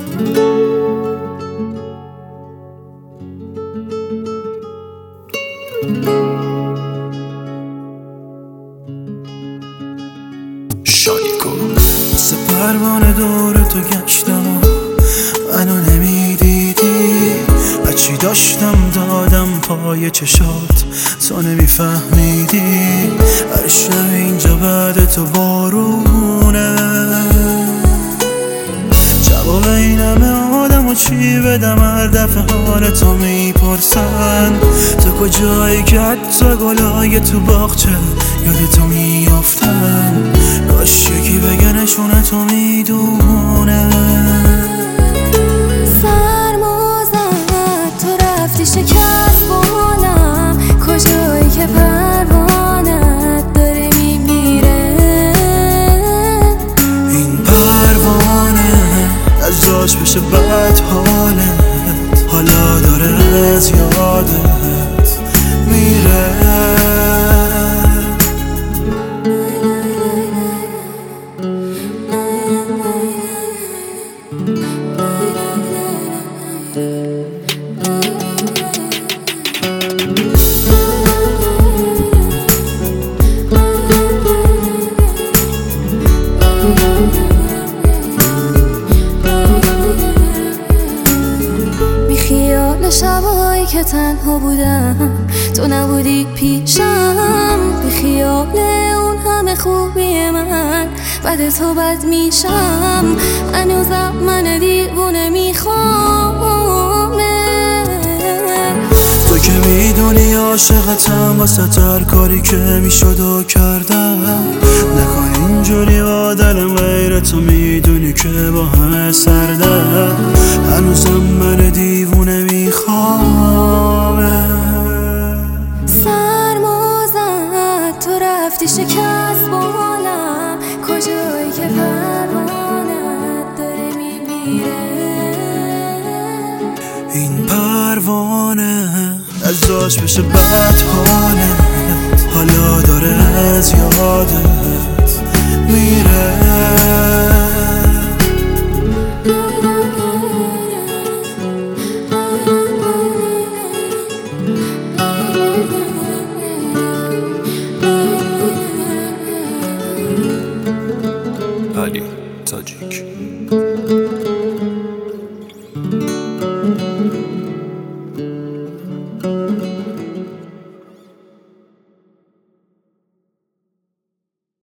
مثل پروانه دور تو گشتم و منو نمیدیدی، هرچی داشتم دادم پای چشات، تو نمیفهمیدی. هر شب اینجا بعد تو بارونه، جواب این همه آدم و چی بدم؟ هر دفعه حال تو میپرسن تو کجایی که حتی گلای تو باغچه یاد تو میافتن. کاش یکی بگه نشونه تو میدونه. سرما زد تو رفتی شکست بالم، کجایی که پروانت داره میمیره. این پروانه از جاش بشه بد حالت، حالا داره از یادت میره. شبایی که تنها بودم تو نبودی پیشم، بی خیال اون همه خوبی من بعد تو بد میشم. هنوزم من دیوونه میخوامه. تو که میدونی عاشقتم، واسه هر کاری که میشد و کردم. نکن اینجوری با دلم، غیر تو میدونی که با همه سردم. هنوزم من دیوونه میخوامه. سرما زد تو رفتی شکست بالم، کجایی که پروانت داره میمیره. این پروانه از جاش بشه بد حالت، حالا داره از یادت میره. علی تاجیک.